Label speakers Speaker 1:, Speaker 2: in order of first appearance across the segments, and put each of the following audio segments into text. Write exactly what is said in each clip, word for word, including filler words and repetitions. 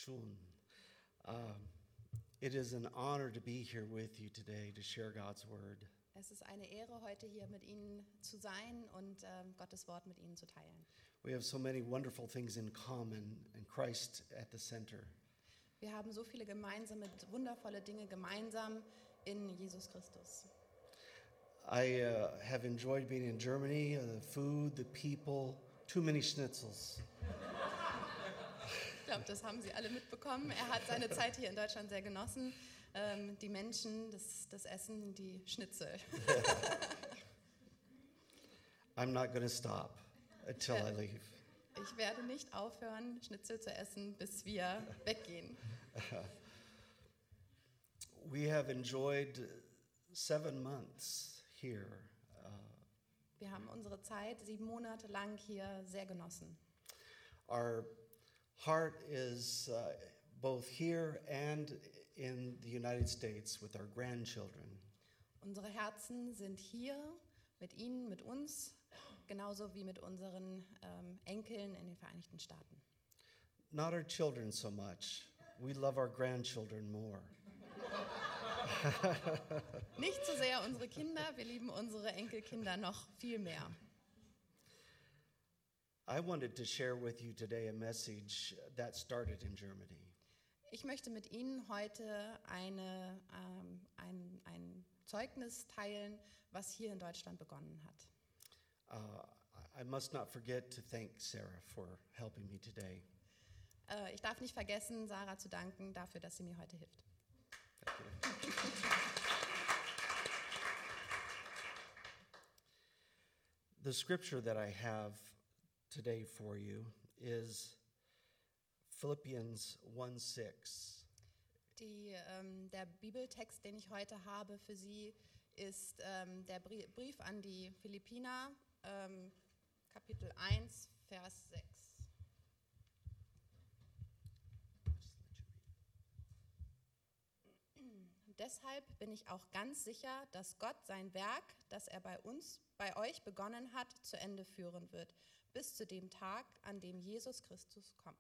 Speaker 1: Schön. Uh, it is an honor to be here with you today to share God's word.
Speaker 2: Es ist eine Ehre, heute hier mit Ihnen zu sein und ähm, Gottes Wort mit Ihnen zu teilen.
Speaker 1: We have so many wonderful things in common and Christ at the center.
Speaker 2: Wir haben so viele gemeinsame, wundervolle Dinge gemeinsam in Jesus Christus.
Speaker 1: I uh, have enjoyed being in Germany, uh, the food, the people, too many schnitzels.
Speaker 2: Ich glaube, das haben Sie alle mitbekommen. Er hat seine Zeit hier in Deutschland sehr genossen. Ähm, die Menschen, das, das Essen, die Schnitzel.
Speaker 1: I'm not going to stop until I leave.
Speaker 2: Ich werde nicht aufhören, Schnitzel zu essen, bis wir weggehen.
Speaker 1: We have enjoyed seven months here. Uh,
Speaker 2: Wir haben unsere Zeit sieben Monate lang hier sehr genossen.
Speaker 1: our heart is uh, both here and in the United States with our grandchildren.
Speaker 2: Unsere Herzen sind hier mit Ihnen, mit uns, genauso wie mit unseren ähm, Enkeln in den Vereinigten Staaten.
Speaker 1: Not our children so much. We love our grandchildren more.
Speaker 2: Nicht so sehr unsere Kinder, wir lieben unsere Enkelkinder noch viel mehr.
Speaker 1: I wanted to share with you today a message that started in Germany.
Speaker 2: Ich möchte mit Ihnen heute eine, ähm, ein, ein Zeugnis teilen, was hier in Deutschland begonnen hat.
Speaker 1: Uh, I must not forget to thank Sarah for helping me today.
Speaker 2: Äh, ich darf nicht vergessen, Sarah zu danken dafür, dass sie mir heute hilft.
Speaker 1: Thank you. The scripture that I have today for you is Philippians one six.
Speaker 2: Die, ähm, der Bibeltext, den ich heute habe für Sie, ist ähm, der Brie- Brief an die Philippiner, ähm, Kapitel eins, Vers sechs. Deshalb bin ich auch ganz sicher, dass Gott sein Werk, das er bei uns, bei euch begonnen hat, zu Ende führen wird, bis zu dem Tag, an dem Jesus Christus kommt.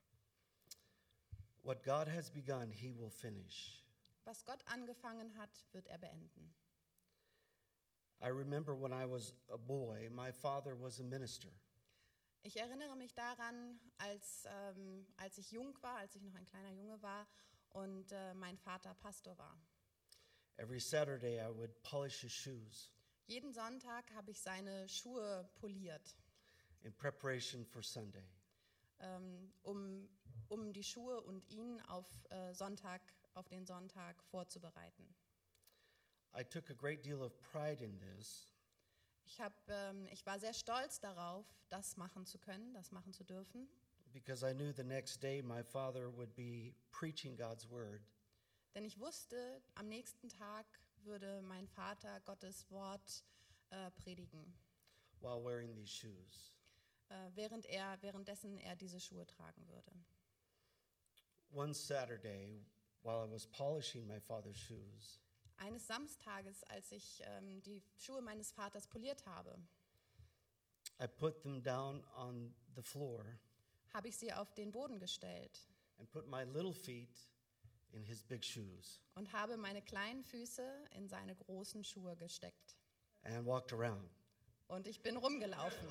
Speaker 1: What God has begun, he will finish.
Speaker 2: Was Gott angefangen hat, wird er beenden.
Speaker 1: I remember when I was a boy, my father was a minister.
Speaker 2: Ich erinnere mich daran, als, ähm, als ich jung war, als ich noch ein kleiner Junge war und äh, mein Vater Pastor war.
Speaker 1: Every Saturday I would polish his shoes
Speaker 2: Jeden Sonntag habe ich seine Schuhe poliert,
Speaker 1: in preparation for Sunday.
Speaker 2: ähm, um, um die Schuhe und ihn auf, äh, Sonntag, auf den Sonntag vorzubereiten.
Speaker 1: I took a great deal of pride in this
Speaker 2: Ich, hab, ähm, ich war sehr stolz darauf, das machen zu können, das machen zu dürfen,
Speaker 1: because I knew the next day my father would be preaching God's word.
Speaker 2: denn ich wusste, am nächsten Tag würde mein Vater Gottes Wort äh, predigen,
Speaker 1: While wearing these shoes.
Speaker 2: äh, während er, währenddessen er diese Schuhe tragen würde.
Speaker 1: One Saturday, while I was polishing my father's shoes,
Speaker 2: Eines Samstages, als ich ähm, die Schuhe meines Vaters poliert habe,
Speaker 1: I put them down on the floor
Speaker 2: habe ich sie auf den Boden gestellt
Speaker 1: and put my little feet in his big shoes
Speaker 2: und habe meine kleinen Füße in seine großen Schuhe gesteckt.
Speaker 1: and walked around.
Speaker 2: Und ich bin rumgelaufen.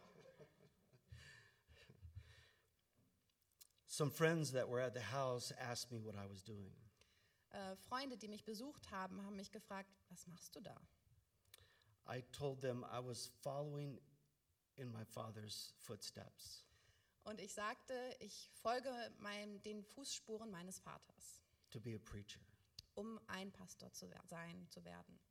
Speaker 1: Some friends that were at the house asked me what I was doing.
Speaker 2: Äh, Freunde, die mich besucht haben, haben mich gefragt, was machst du da?
Speaker 1: I told them I was following in my father's footsteps.
Speaker 2: Und ich sagte, ich folge meinem, den Fußspuren meines Vaters,
Speaker 1: To be a preacher.
Speaker 2: um ein Pastor zu wer- sein, zu werden.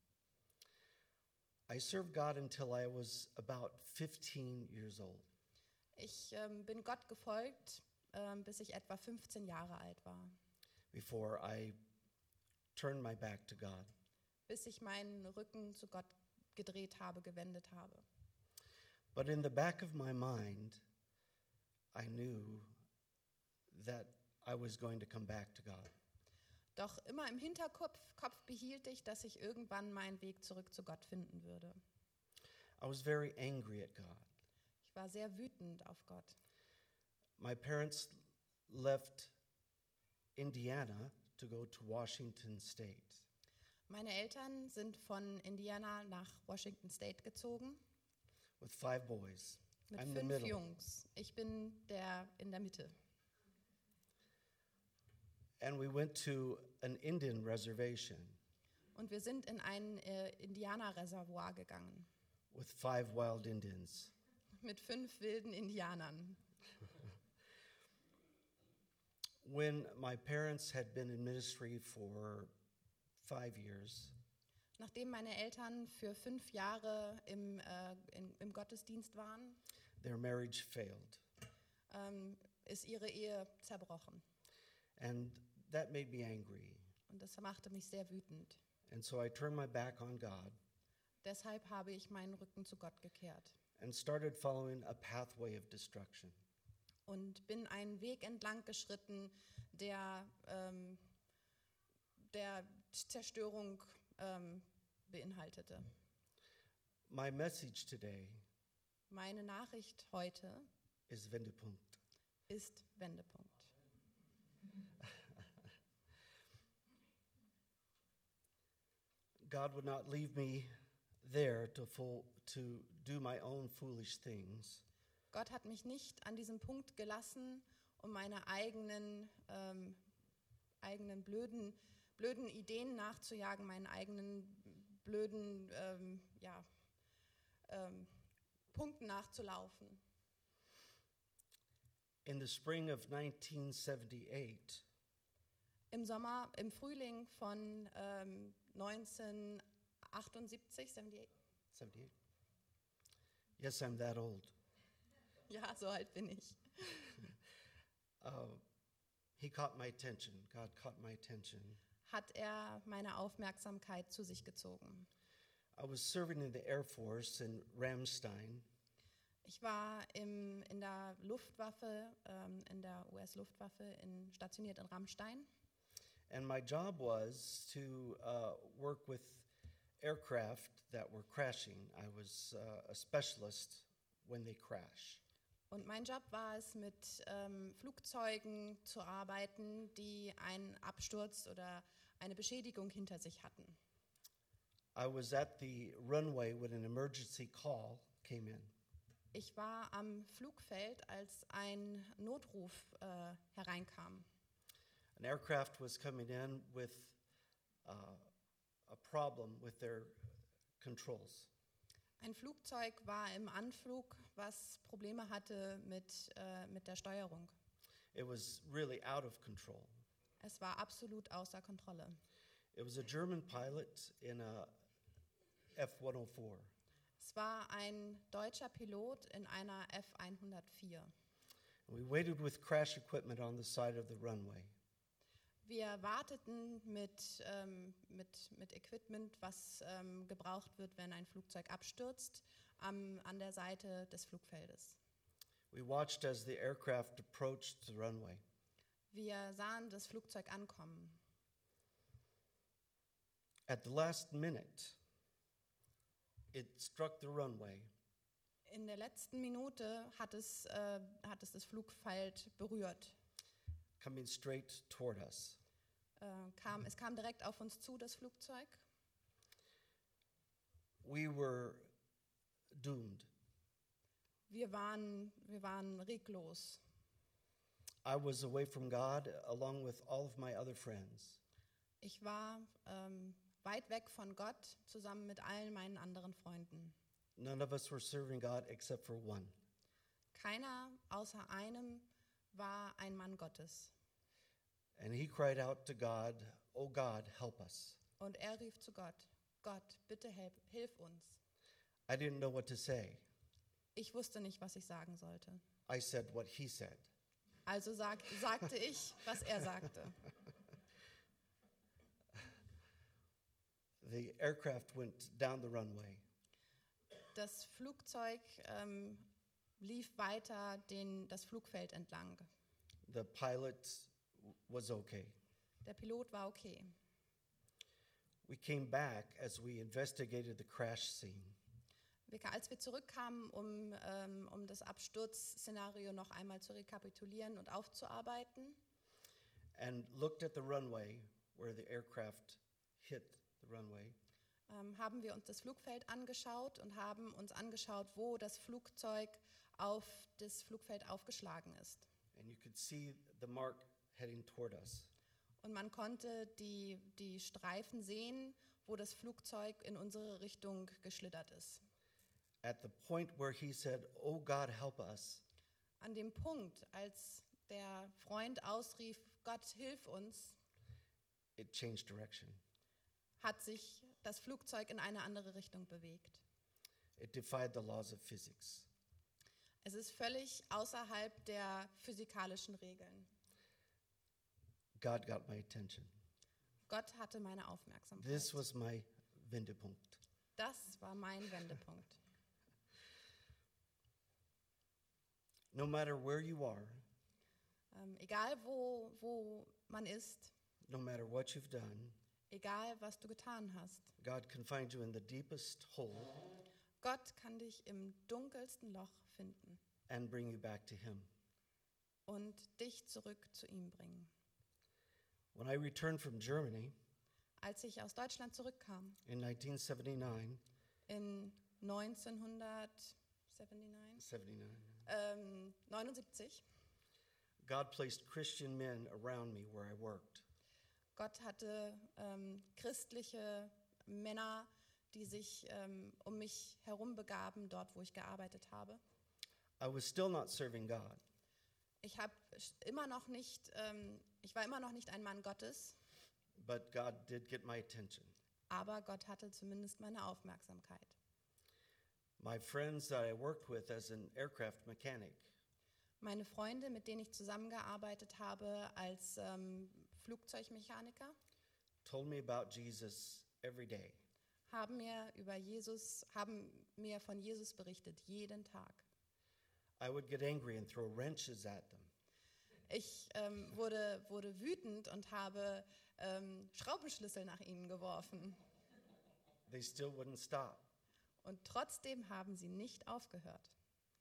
Speaker 1: I served God until I was about fifteen years old.
Speaker 2: Ich ähm, bin Gott gefolgt, ähm, bis ich etwa fünfzehn Jahre alt war,
Speaker 1: Before I turned my back to God.
Speaker 2: bis ich meinen Rücken zu Gott gedreht habe, gewendet habe.
Speaker 1: But in the back of my mind, I knew that I was going to come back to God.
Speaker 2: Doch immer im Hinterkopf Kopf behielt ich, dass ich irgendwann meinen Weg zurück zu Gott finden würde.
Speaker 1: I was very angry at God.
Speaker 2: Ich war sehr wütend auf Gott.
Speaker 1: My parents left Indiana to go to Washington State.
Speaker 2: Meine Eltern sind von Indiana nach Washington State gezogen
Speaker 1: With five boys.
Speaker 2: mit
Speaker 1: I'm the
Speaker 2: fünf
Speaker 1: middle.
Speaker 2: Jungs. Ich bin der in der Mitte.
Speaker 1: And we went to an Indian reservation
Speaker 2: Und wir sind in ein äh, Indianerreservoir gegangen
Speaker 1: with five wild Indians.
Speaker 2: mit fünf wilden Indianern.
Speaker 1: When my parents had been in ministry for five years,
Speaker 2: Nachdem meine Eltern für fünf Jahre im, äh, in, im Gottesdienst waren,
Speaker 1: their marriage failed.
Speaker 2: ähm, ist ihre Ehe zerbrochen.
Speaker 1: And that made me angry.
Speaker 2: Und das machte mich sehr wütend.
Speaker 1: And so I turned my back on God
Speaker 2: Deshalb habe ich meinen Rücken zu Gott gekehrt
Speaker 1: and started following a pathway of destruction.
Speaker 2: und bin einen Weg entlang geschritten, der, ähm, der Zerstörung ähm, beinhaltete.
Speaker 1: My message today
Speaker 2: Meine Nachricht heute
Speaker 1: is Wendepunkt.
Speaker 2: ist Wendepunkt.
Speaker 1: God would not leave me there to, full, to do my own foolish things.
Speaker 2: Gott hat mich nicht an diesem Punkt gelassen, um meine eigenen, ähm, eigenen blöden, blöden Ideen nachzujagen, meinen eigenen blöden ähm, ja, ähm, Punkten nachzulaufen.
Speaker 1: In the spring of nineteen seventy-eight,
Speaker 2: Im Sommer, im Frühling von ähm, neunzehnhundertachtundsiebzig, seventy-eight,
Speaker 1: seventy-eight? Yes, I'm that old.
Speaker 2: ja, so alt bin ich,
Speaker 1: Uh, he caught my attention. God caught my attention.
Speaker 2: hat er meine Aufmerksamkeit zu sich gezogen.
Speaker 1: I was serving in the Air Force in Ramstein,
Speaker 2: Ich war im, in der Luftwaffe, ähm, in der U S-Luftwaffe in, stationiert in Ramstein.
Speaker 1: and my job was to uh, work with aircraft that were crashing. I was uh, a specialist when they crash.
Speaker 2: Und mein Job war es, mit ähm, Flugzeugen zu arbeiten, die einen Absturz oder eine Beschädigung hinter sich hatten.
Speaker 1: I was at the runway when an emergency call came in.
Speaker 2: Ich war am Flugfeld, als ein Notruf äh, hereinkam.
Speaker 1: An aircraft was coming in with uh, a problem with their controls.
Speaker 2: Ein Flugzeug war im Anflug, was Probleme hatte mit, äh, mit der Steuerung.
Speaker 1: It was really out of control.
Speaker 2: Es war absolut außer Kontrolle.
Speaker 1: It was a German pilot in a F one oh four.
Speaker 2: Es war ein deutscher Pilot in einer F hundertvier.
Speaker 1: We waited with crash equipment on the side of the runway.
Speaker 2: Wir warteten mit, ähm, mit, mit Equipment, was ähm, gebraucht wird, wenn ein Flugzeug abstürzt, am, an der Seite des Flugfeldes.
Speaker 1: We watched as the aircraft approached the runway.
Speaker 2: Wir sahen das Flugzeug ankommen.
Speaker 1: At the last minute, it struck the runway
Speaker 2: In der letzten Minute hat es, äh, hat es das Flugfeld berührt.
Speaker 1: coming straight toward us.
Speaker 2: Äh, kam, es kam direkt auf uns zu, das Flugzeug.
Speaker 1: We were doomed.
Speaker 2: Wir waren, wir waren reglos.
Speaker 1: I was away from God along with all of my other friends.
Speaker 2: Ich war ähm, weit weg von Gott, zusammen mit allen meinen anderen Freunden.
Speaker 1: None of us were serving God except for one.
Speaker 2: Keiner außer einem war ein Mann Gottes.
Speaker 1: And he cried out to God, "Oh God, help us."
Speaker 2: Und er rief zu Gott, Gott, bitte hilf, hilf uns.
Speaker 1: I didn't know what to say.
Speaker 2: Ich wusste nicht, was ich sagen sollte.
Speaker 1: I said what he said.
Speaker 2: Also sag, sagte ich, was er sagte.
Speaker 1: The aircraft went down the runway.
Speaker 2: Das Flugzeug ähm, lief weiter den, das Flugfeld entlang.
Speaker 1: The pilot was okay.
Speaker 2: Der Pilot war okay.
Speaker 1: We came back as we investigated the crash scene.
Speaker 2: Wir, als wir zurückkamen, um, ähm, um das Absturzszenario noch einmal zu rekapitulieren und aufzuarbeiten,
Speaker 1: and looked at the runway where the aircraft hit the runway.
Speaker 2: ähm, haben wir uns das Flugfeld angeschaut und haben uns angeschaut, wo das Flugzeug auf das Flugfeld aufgeschlagen ist.
Speaker 1: And you could see the mark heading toward us.
Speaker 2: Und man konnte die, die Streifen sehen, wo das Flugzeug in unsere Richtung geschlittert ist.
Speaker 1: At the point where he said, "Oh God, help us,"
Speaker 2: An dem Punkt, als der Freund ausrief, Gott, hilf uns,
Speaker 1: it changed direction.
Speaker 2: hat sich das Flugzeug in eine andere Richtung bewegt.
Speaker 1: It defied the laws of physics.
Speaker 2: Es ist völlig außerhalb der physikalischen Regeln.
Speaker 1: God got my attention.
Speaker 2: Gott hatte meine Aufmerksamkeit.
Speaker 1: This was my Wendepunkt.
Speaker 2: Das war mein Wendepunkt.
Speaker 1: No matter where you are,
Speaker 2: Ähm, egal wo, wo man ist,
Speaker 1: no matter what you've done,
Speaker 2: egal was du getan hast,
Speaker 1: God can find you in the deepest hole
Speaker 2: Gott kann dich im dunkelsten Loch finden
Speaker 1: and bring you back to him.
Speaker 2: und dich zurück zu ihm bringen.
Speaker 1: When I returned from Germany
Speaker 2: Als ich aus Deutschland zurückkam,
Speaker 1: in nineteen seventy-nine,
Speaker 2: in neunzehnhundertneunundsiebzig,
Speaker 1: seventy-nine,
Speaker 2: ähm, neunundsiebzig,
Speaker 1: God placed Christian men around me where I worked.
Speaker 2: Gott hatte ähm, christliche Männer, die sich ähm, um mich herum begaben, dort, wo ich gearbeitet habe.
Speaker 1: I was still not serving God,
Speaker 2: Ich habe immer noch nicht, ähm, ich war immer noch nicht ein Mann Gottes,
Speaker 1: but God did get my attention.
Speaker 2: aber Gott hatte zumindest meine Aufmerksamkeit.
Speaker 1: My friends that I worked with as an aircraft mechanic
Speaker 2: Meine Freunde, mit denen ich zusammengearbeitet habe als ähm, Flugzeugmechaniker,
Speaker 1: told me about Jesus every day.
Speaker 2: haben mir über Jesus, haben mir von Jesus berichtet, jeden Tag.
Speaker 1: I would get angry and throw wrenches at them.
Speaker 2: Ich ähm, wurde, wurde wütend und habe ähm, Schraubenschlüssel nach ihnen geworfen.
Speaker 1: They still wouldn't stop.
Speaker 2: Und trotzdem haben sie nicht aufgehört.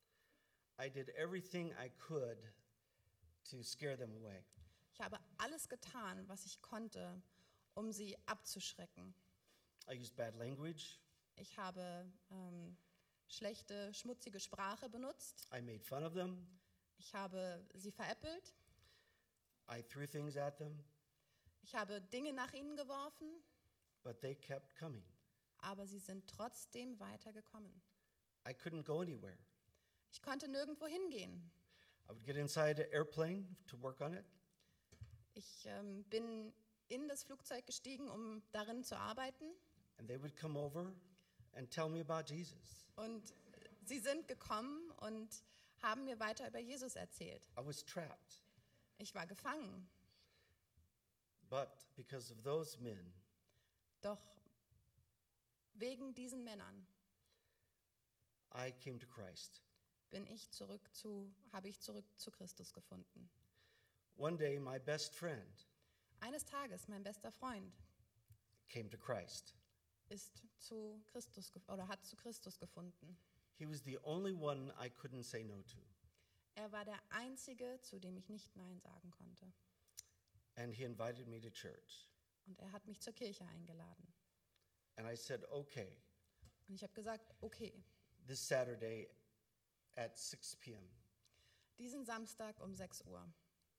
Speaker 1: I did everything I could to scare them away.
Speaker 2: Ich habe alles getan, was ich konnte, um sie abzuschrecken.
Speaker 1: I used bad language.
Speaker 2: Ich habe ähm, schlechte, schmutzige Sprache benutzt.
Speaker 1: I made fun of them.
Speaker 2: Ich habe sie veräppelt.
Speaker 1: I threw things at them,
Speaker 2: Ich habe Dinge nach ihnen geworfen,
Speaker 1: but they kept coming.
Speaker 2: aber sie sind trotzdem weitergekommen.
Speaker 1: I couldn't go anywhere.
Speaker 2: Ich konnte nirgendwo hingehen.
Speaker 1: I would get inside an airplane to work on it.
Speaker 2: Ich ähm, bin in das Flugzeug gestiegen, um darin zu arbeiten.
Speaker 1: And they would come over and tell me about Jesus.
Speaker 2: Und sie sind gekommen und haben mir weiter über Jesus erzählt.
Speaker 1: I was trapped.
Speaker 2: Ich war gefangen.
Speaker 1: But because of those men,
Speaker 2: Doch wegen diesen Männern
Speaker 1: I came to Christ.
Speaker 2: bin ich zurück zu, habe ich zurück zu Christus gefunden.
Speaker 1: One day, my best friend
Speaker 2: Eines Tages, mein bester Freund
Speaker 1: came to Christ.
Speaker 2: ist zu Christus gef- oder hat zu Christus gefunden.
Speaker 1: He was the only one I couldn't say no to.
Speaker 2: Er war der Einzige, zu dem ich nicht Nein sagen konnte.
Speaker 1: And he invited me to church.
Speaker 2: Und er hat mich zur Kirche eingeladen.
Speaker 1: And I said, okay,
Speaker 2: Und ich habe gesagt, okay,
Speaker 1: this Saturday at six p.m.,
Speaker 2: diesen Samstag um sechs Uhr,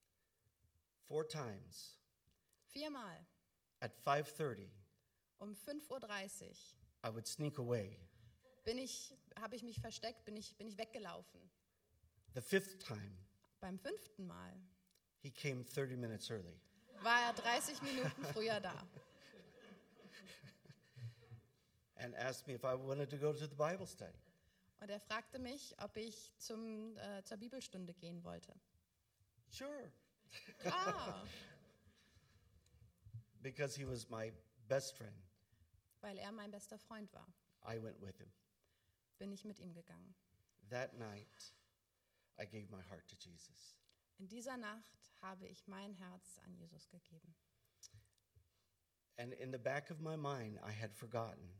Speaker 1: four times
Speaker 2: viermal
Speaker 1: at five thirty,
Speaker 2: um fünf Uhr dreißig
Speaker 1: I would sneak away.
Speaker 2: bin ich, habe ich mich versteckt, bin ich, bin ich weggelaufen.
Speaker 1: The fifth time,
Speaker 2: Beim fünften Mal
Speaker 1: he came thirty minutes early.
Speaker 2: war er dreißig Minuten früher da
Speaker 1: And asked me if I wanted to go to the Bible study.
Speaker 2: und er fragte mich, ob ich zum, äh, zur Bibelstunde gehen wollte.
Speaker 1: Sure.
Speaker 2: Ah,
Speaker 1: Because he was my best friend,
Speaker 2: weil er mein bester Freund war,
Speaker 1: I went with him.
Speaker 2: bin ich mit ihm gegangen.
Speaker 1: That night, I gave my heart to Jesus.
Speaker 2: In dieser Nacht habe ich mein Herz an Jesus gegeben.
Speaker 1: And in the back of my mind, I had forgotten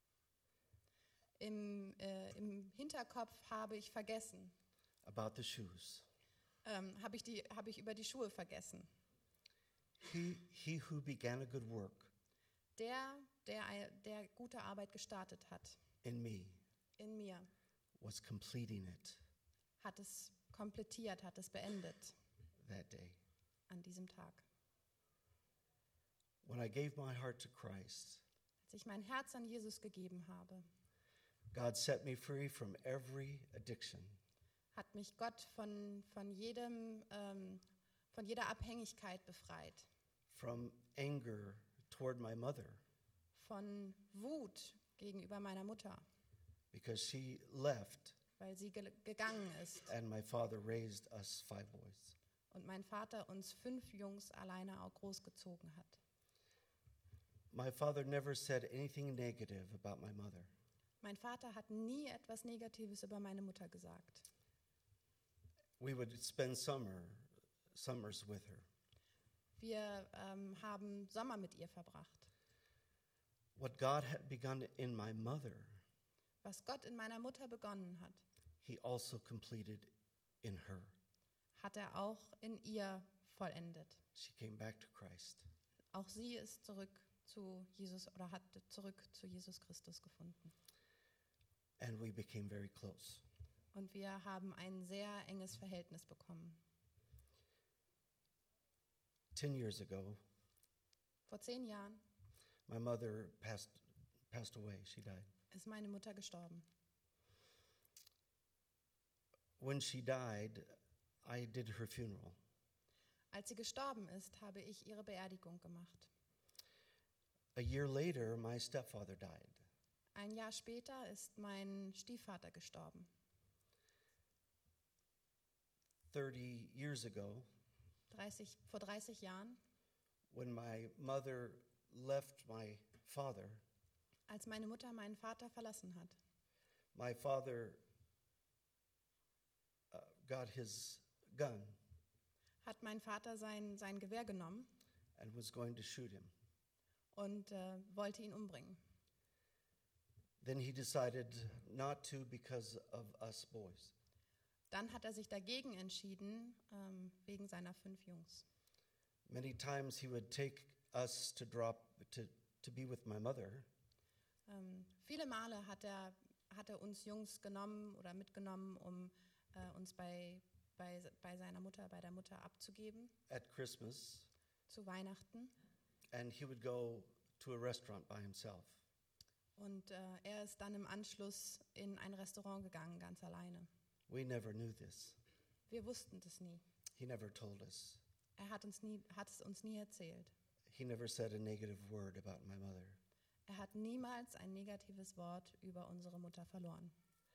Speaker 2: Im, äh, im Hinterkopf habe ich vergessen,
Speaker 1: about the shoes.
Speaker 2: ähm, habe ich, die, habe ich über die Schuhe vergessen.
Speaker 1: He, he who began a good work
Speaker 2: Der, der, ei- der gute Arbeit gestartet hat
Speaker 1: in me
Speaker 2: in mir,
Speaker 1: was completing it
Speaker 2: hat es komplettiert, hat es beendet
Speaker 1: that day.
Speaker 2: an diesem Tag.
Speaker 1: When I gave my heart to Christ,
Speaker 2: Als ich mein Herz an Jesus gegeben habe,
Speaker 1: God set me free from every addiction,
Speaker 2: hat mich Gott von, von, jedem, ähm, von jeder Abhängigkeit befreit,
Speaker 1: from anger toward my mother,
Speaker 2: von Wut gegenüber meiner Mutter,
Speaker 1: because she left
Speaker 2: weil sie ge gegangen ist
Speaker 1: and my father raised us five boys.
Speaker 2: und mein Vater uns fünf Jungs alleine auch großgezogen hat.
Speaker 1: My father never said anything negative about my mother.
Speaker 2: Mein Vater hat nie etwas Negatives über meine Mutter gesagt.
Speaker 1: We would spend summer summers with her.
Speaker 2: Wir ähm, haben Sommer mit ihr verbracht.
Speaker 1: What God had begun in my mother,
Speaker 2: Was Gott in meiner Mutter begonnen hat,
Speaker 1: he also completed in her.
Speaker 2: hat er auch in ihr vollendet.
Speaker 1: She came back to Christ.
Speaker 2: Auch sie ist zurück zu Jesus oder hat zurück zu Jesus Christus gefunden.
Speaker 1: And we became very close.
Speaker 2: Und wir haben ein sehr enges Verhältnis bekommen.
Speaker 1: Ten years ago,
Speaker 2: Vor zehn Jahren
Speaker 1: my mother passed, passed away. She died.
Speaker 2: ist meine Mutter gestorben.
Speaker 1: When she died, I did her funeral.
Speaker 2: Als sie gestorben ist, habe ich ihre Beerdigung gemacht.
Speaker 1: A year later, my stepfather died.
Speaker 2: Ein Jahr später ist mein Stiefvater gestorben.
Speaker 1: Thirty years ago,
Speaker 2: dreißig, vor dreißig Jahren,
Speaker 1: when my mother left my father,
Speaker 2: als meine Mutter meinen Vater verlassen hat,
Speaker 1: my father uh, got his gun
Speaker 2: hat mein Vater sein, sein Gewehr genommen
Speaker 1: and was going to shoot him.
Speaker 2: und äh, wollte ihn umbringen.
Speaker 1: Then he decided not to because of us boys.
Speaker 2: Dann hat er sich dagegen entschieden, ähm, wegen seiner fünf Jungs.
Speaker 1: Many times he would take us to drop to, to be with my mother,
Speaker 2: Ähm, viele Male hat er, hat er uns Jungs genommen oder mitgenommen, um äh, uns bei, bei, bei seiner Mutter, bei der Mutter abzugeben,
Speaker 1: at Christmas,
Speaker 2: zu Weihnachten.
Speaker 1: and he would go to a restaurant by himself.
Speaker 2: Und äh, er ist dann im Anschluss in ein Restaurant gegangen, ganz alleine.
Speaker 1: We never knew this.
Speaker 2: Wir wussten das nie.
Speaker 1: He never told us.
Speaker 2: Er hat, uns nie, hat es uns nie erzählt.
Speaker 1: He never said a negative word about my mother.
Speaker 2: Er hat niemals ein negatives Wort über unsere Mutter verloren.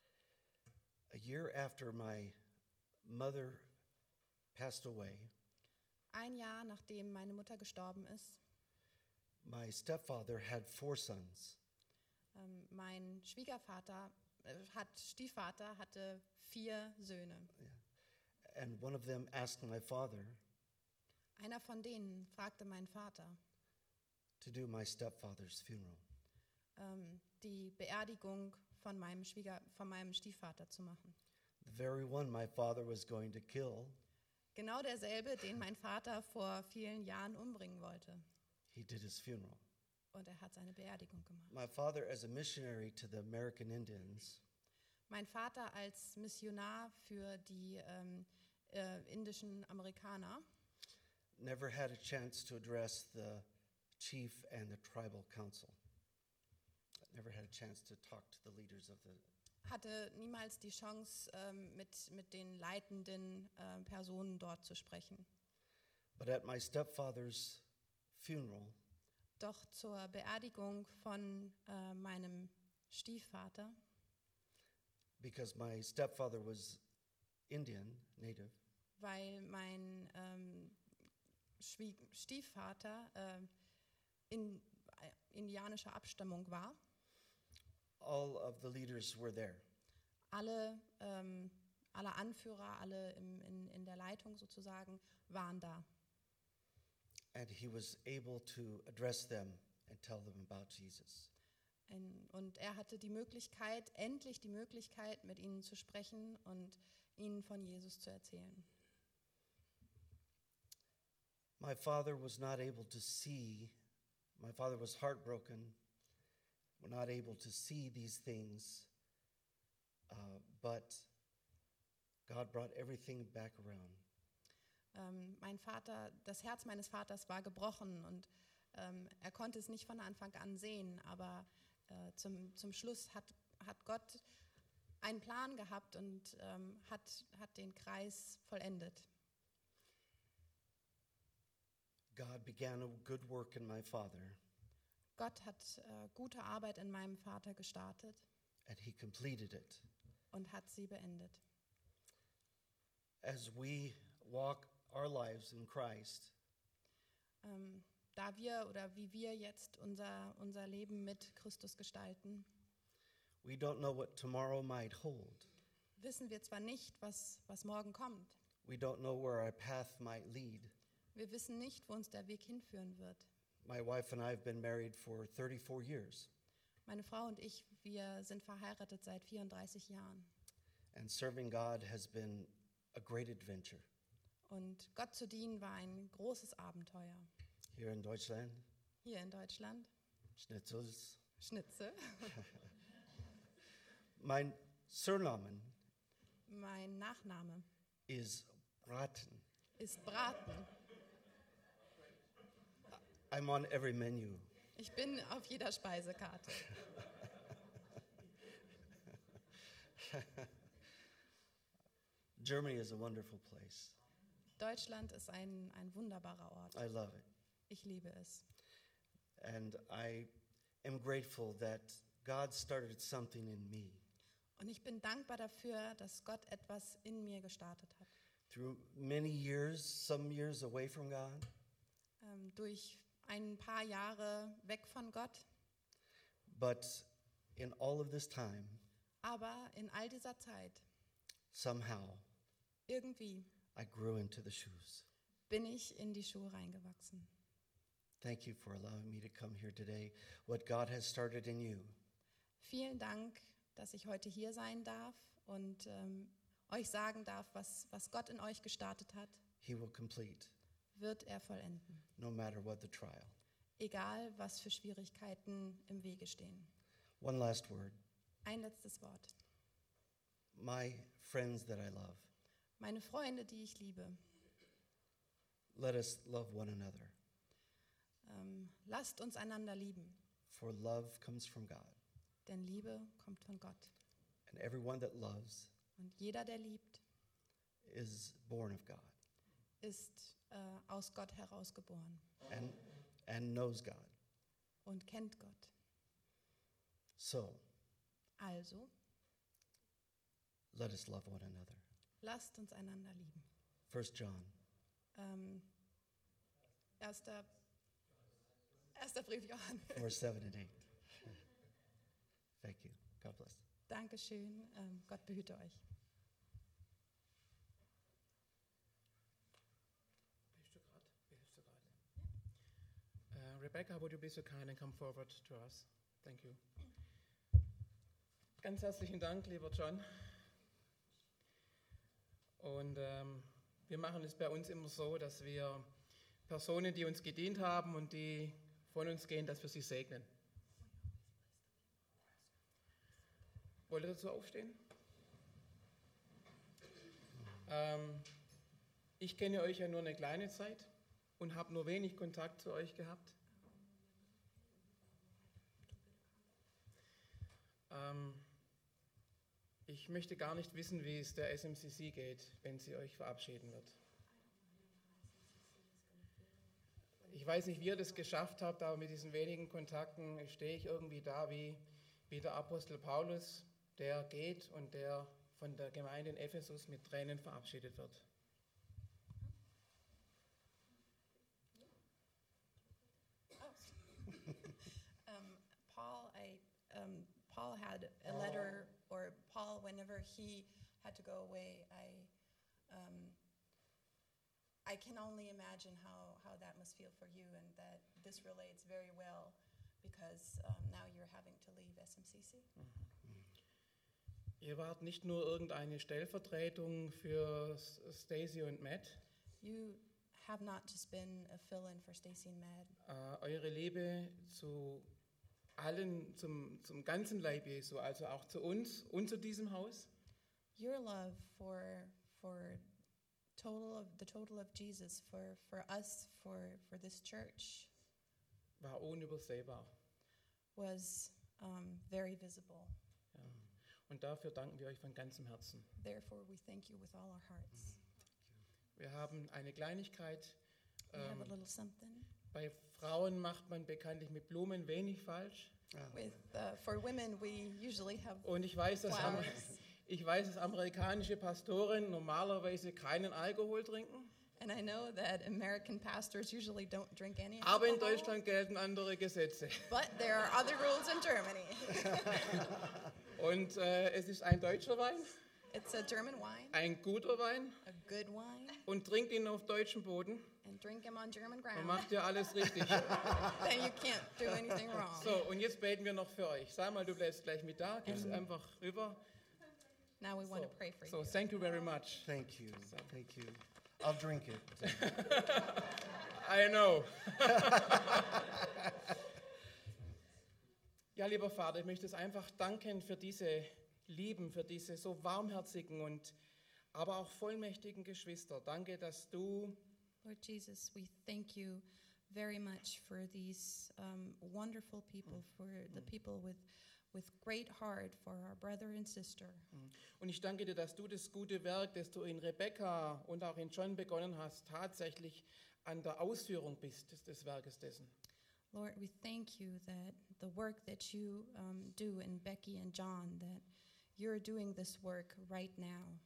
Speaker 1: A year after my mother passed away,
Speaker 2: Ein Jahr nachdem meine Mutter gestorben ist,
Speaker 1: my stepfather had four sons.
Speaker 2: ähm, mein Schwiegervater, äh, hat, Stiefvater hatte vier Söhne.
Speaker 1: And one of them asked my father
Speaker 2: Einer von denen fragte meinen Vater,
Speaker 1: to do my stepfather's funeral.
Speaker 2: ähm, die Beerdigung von meinem, Schwieger, von meinem Stiefvater zu machen.
Speaker 1: The very one my father was going to kill,
Speaker 2: Genau derselbe, den mein Vater vor vielen Jahren umbringen wollte.
Speaker 1: he did his funeral.
Speaker 2: Und er hat seine Beerdigung gemacht.
Speaker 1: My father, as a missionary to the American Indians,
Speaker 2: Mein Vater als Missionar für die ähm, äh, indischen Amerikaner
Speaker 1: never had a chance to address the chief and the tribal council. Never had a chance to talk to the leaders of the.
Speaker 2: hatte niemals die Chance, ähm, mit, mit den leitenden äh, Personen dort zu sprechen.
Speaker 1: But at my stepfather's funeral,
Speaker 2: Doch zur Beerdigung von äh, meinem Stiefvater,
Speaker 1: because my stepfather was Indian, native,
Speaker 2: weil mein ähm, Schwie- Stiefvater äh, in, äh, indianischer Abstammung war,
Speaker 1: all of the leaders were there.
Speaker 2: alle, ähm, alle Anführer, alle im, in, in der Leitung sozusagen, waren da.
Speaker 1: And he was able to address them and tell them about Jesus.
Speaker 2: Ein, und er hatte die Möglichkeit, endlich die Möglichkeit, mit ihnen zu sprechen und ihnen von Jesus zu erzählen.
Speaker 1: My father was not able to see, my father was heartbroken, not able to see these things, uh, but God brought everything back around.
Speaker 2: Ähm, mein Vater, das Herz meines Vaters war gebrochen und ähm, er konnte es nicht von Anfang an sehen, aber äh, zum, zum Schluss hat, hat Gott einen Plan gehabt und ähm, hat, hat den Kreis vollendet.
Speaker 1: God began a good work in my father,
Speaker 2: Gott hat äh, gute Arbeit in meinem Vater gestartet
Speaker 1: and he completed it.
Speaker 2: und hat sie beendet.
Speaker 1: As we walk our lives in Christ,
Speaker 2: Ähm, da wir oder wie wir jetzt unser, unser Leben mit Christus gestalten,
Speaker 1: we don't know what tomorrow might hold.
Speaker 2: wissen wir zwar nicht, was, was morgen kommt.
Speaker 1: We don't know where our path might lead.
Speaker 2: Wir wissen nicht, wo uns der Weg hinführen wird.
Speaker 1: My wife and I have been married for thirty-four years,
Speaker 2: Meine Frau und ich, wir sind verheiratet seit vierunddreißig Jahren.
Speaker 1: and serving God has been a great adventure.
Speaker 2: Und Gott zu dienen war ein großes Abenteuer.
Speaker 1: Here in Deutschland,
Speaker 2: Hier in Deutschland,
Speaker 1: Schnitzels.
Speaker 2: Schnitzel.
Speaker 1: Mein Surnamen
Speaker 2: Mein Nachname
Speaker 1: is Braten.
Speaker 2: ist Braten.
Speaker 1: I'm on every menu.
Speaker 2: Ich bin auf jeder Speisekarte.
Speaker 1: Germany is a wonderful place.
Speaker 2: Deutschland ist ein, ein wunderbarer Ort.
Speaker 1: I love it.
Speaker 2: Ich liebe es.
Speaker 1: And I am grateful that God started something in me.
Speaker 2: Und ich bin dankbar dafür, dass Gott etwas in mir gestartet hat.
Speaker 1: Through many years, some years away from God,
Speaker 2: Ähm, durch ein paar Jahre weg von Gott.
Speaker 1: but in all of this time,
Speaker 2: Aber in all dieser Zeit,
Speaker 1: somehow,
Speaker 2: irgendwie,
Speaker 1: I grew into the shoes.
Speaker 2: bin ich in die Schuhe reingewachsen.
Speaker 1: Thank you for allowing me to come here today. What God has started in you,
Speaker 2: Vielen Dank, dass ich heute hier sein darf und ähm, euch sagen darf, was, was Gott in euch gestartet hat,
Speaker 1: He will complete,
Speaker 2: wird er vollenden.
Speaker 1: no matter what the trial.
Speaker 2: Egal, was für Schwierigkeiten im Wege stehen.
Speaker 1: One last word.
Speaker 2: Ein letztes Wort.
Speaker 1: My friends that I love,
Speaker 2: Meine Freunde, die ich liebe,
Speaker 1: let us love one another,
Speaker 2: ähm, lasst uns einander lieben,
Speaker 1: for love comes from God.
Speaker 2: denn Liebe kommt von Gott.
Speaker 1: And everyone that loves
Speaker 2: Und jeder, der liebt,
Speaker 1: is born of God
Speaker 2: ist äh, aus Gott herausgeboren
Speaker 1: and, and knows God.
Speaker 2: und kennt Gott.
Speaker 1: So
Speaker 2: Also,
Speaker 1: let us love one another.
Speaker 2: lasst uns einander lieben.
Speaker 1: First John.
Speaker 2: Ähm, erster, erster Brief Johannes.
Speaker 1: four, seven, and eight. Thank you. God bless.
Speaker 2: Dankeschön. Ähm, Gott behüte euch.
Speaker 3: Behilfst du grad? Behilfst du grad? Uh, Rebecca, would you be so kind and come forward to us? Thank you. Ganz herzlichen Dank, lieber John. Und ähm, wir machen es bei uns immer so, dass wir Personen, die uns gedient haben und die von uns gehen, dass wir sie segnen. Wollt ihr dazu aufstehen? Ähm, ich kenne euch ja nur eine kleine Zeit und habe nur wenig Kontakt zu euch gehabt. Ähm, ich möchte gar nicht wissen, wie es der S M C C geht, wenn sie euch verabschieden wird. Ich weiß nicht, wie ihr das geschafft habt, aber mit diesen wenigen Kontakten stehe ich irgendwie da wie, wie der Apostel Paulus, der geht und der von der Gemeinde in Ephesus mit Tränen verabschiedet wird.
Speaker 2: um, Paul, I, um, Paul had a letter, or Paul, whenever he had to go away, I, um, I can only imagine how, how that must feel for you, and that this relates very well because um, now you're having to leave S M C C.
Speaker 3: Ihr wart nicht nur irgendeine Stellvertretung für Stacy und Matt,
Speaker 2: You have not just been a fill-in for Stacy and Mad.
Speaker 3: Äh, eure Liebe zu allen, zum, zum ganzen Leib Jesu, also auch zu uns und zu diesem Haus.
Speaker 2: Your love for for total of the total of Jesus, for for us, for for this church,
Speaker 3: War unübersehbar.
Speaker 2: was um, very visible.
Speaker 3: Ja. Und dafür danken wir euch von ganzem Herzen.
Speaker 2: Therefore, we thank you with all our hearts.
Speaker 3: Wir haben eine Kleinigkeit.
Speaker 2: We have a
Speaker 3: Ähm,
Speaker 2: little something.
Speaker 3: bei Frauen macht man bekanntlich mit Blumen wenig falsch.
Speaker 1: Ah,
Speaker 2: With uh, for women, we usually have
Speaker 3: Und ich weiß, dass, Amer-
Speaker 2: flowers,
Speaker 3: ich weiß, dass amerikanische Pastoren normalerweise keinen Alkohol trinken.
Speaker 2: and I know that American pastors usually don't drink any
Speaker 3: Aber in
Speaker 2: alcohol,
Speaker 3: Deutschland gelten andere Gesetze.
Speaker 2: but there are other rules in Germany.
Speaker 3: Und äh, es ist ein deutscher Wein,
Speaker 2: It's a German wine,
Speaker 3: ein guter Wein,
Speaker 2: a good wine,
Speaker 3: und trinkt ihn auf deutschem Boden.
Speaker 2: and drink him on German
Speaker 3: Dann
Speaker 2: ground.
Speaker 3: macht ihr alles richtig.
Speaker 2: Then you can't do anything wrong.
Speaker 3: So, und jetzt beten wir noch für euch. Sag mal, du bleibst gleich mit da, gib's einfach rüber.
Speaker 2: Now we want
Speaker 3: So,
Speaker 2: to pray for
Speaker 3: so,
Speaker 2: you.
Speaker 3: thank you very much.
Speaker 1: thank you, thank you. I'll drink it.
Speaker 3: I know. Ja, lieber Vater, ich möchte es einfach danken für diese lieben, für diese so warmherzigen und aber auch vollmächtigen Geschwister. Danke, dass du
Speaker 2: Lord Jesus, we thank you very much for these um, wonderful people, for the people with, with great heart, for our brother and sister.
Speaker 3: und ich danke dir, dass du das gute Werk, das du in Rebecca und auch in John begonnen hast, tatsächlich an der Ausführung bist des, des Werkes dessen.
Speaker 2: Lord, we thank you that the work that you um, do in Becky and John, that you're doing this work right now.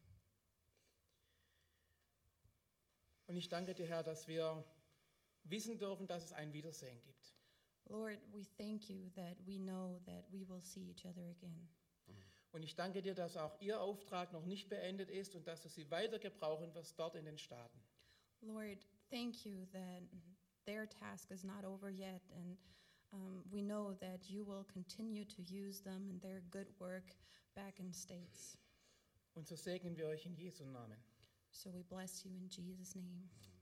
Speaker 3: Und ich danke dir, Herr, dass wir wissen dürfen, dass es ein Wiedersehen gibt.
Speaker 2: Lord, we thank you that we know that we will see each other again.
Speaker 3: Und ich danke dir, dass auch ihr Auftrag noch nicht beendet ist und dass du sie weiter gebrauchen wirst dort in den Staaten.
Speaker 2: Lord, thank you that their task is not over yet, and um, we know that you will continue to use them in their good work back in States.
Speaker 3: Und so segnen wir euch in Jesu Namen.
Speaker 2: So we bless you in Jesus' name.